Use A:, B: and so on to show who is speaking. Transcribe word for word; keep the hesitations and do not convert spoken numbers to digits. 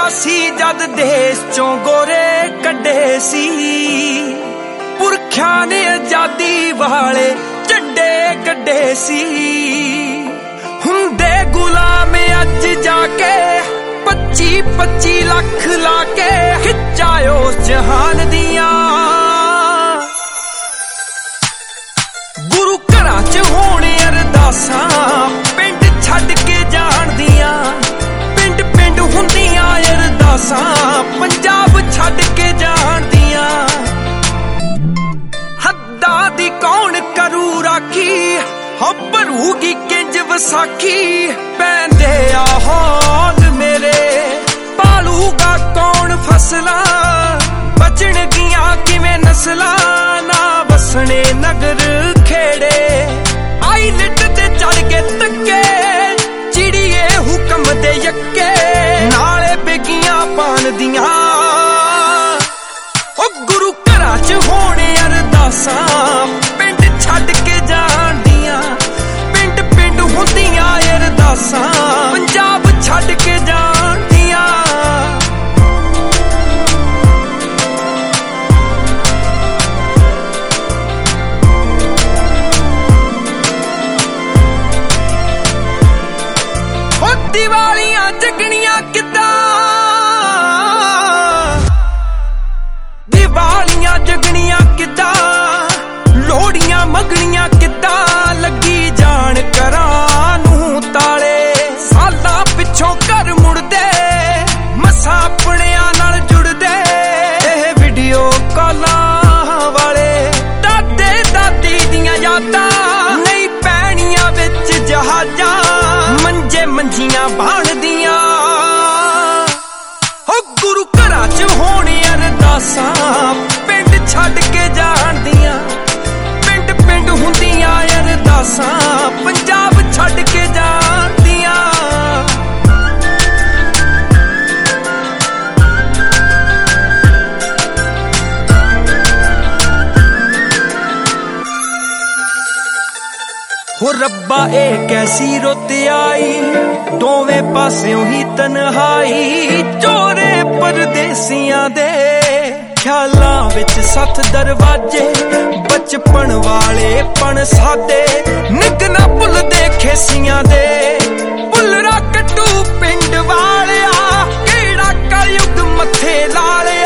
A: सी जद देश चों गोरे कड्डे सी पुरखियां ने आजादी वाले झंडे कड्डे सी हुंदे गुलाम अज जाके पच्ची पच्ची लख लाके खिचायो जहान दियां गुरु घरां च होणे अरदासां पिंड छड्ड के जाण दियां पिंड पिंड हुंदियां अरदासां पंजाब छड्ड के जाण दियां हद्दां दी कौन करू राखी हो भरूगी किंज वसाखी पैंदे आ हौल मेरे पालूगा कौन फसलां बचणगियां किवें नस्लां ना बसने नगर खेड़े आई लिट ते चढ़ के तक्के चिड़िए हुक्म दे यक्के नाले बेगियां पान दियां ओ गुरु घरां च होणे अरदासां पिंड छड्ड के जाण दियां पिंड पिंड हुंदियां अरदासां पंजाब छड्ड के जाण दियां दिवालियां जगनियां किद्दां दिवालियां जगनियां किद्दां लोहड़ियां मंगणियां किद्दां लगी जान घरां नूं ताले सालां पिछों घर मुड़दे मसां अपणियां नाल जुड़दे इह वीडियो कॉलां वाले दादे दादी दियां यादां नहीं पैणियां विच जहाजां मंजे मंजियां बाणदियां हो गुरु घरां च होणे अरदासां पिंड छड्ड के जाण दियां पिंड पिंड हुंदियां अरदासां पंजाब छड्ड के जाण दियां हो रब्बा ए कैसी रुत आई दोवें पास्यों ही तन्हाई चोरे परदेसियां दे ख्यालां विच सत्त दरवाजे बचपन वाले पन सादे नित ना भुलदे खेसियां दे भुलरा कट्टू पिंड वालिया केड़ा कलयुग मत्थे लाले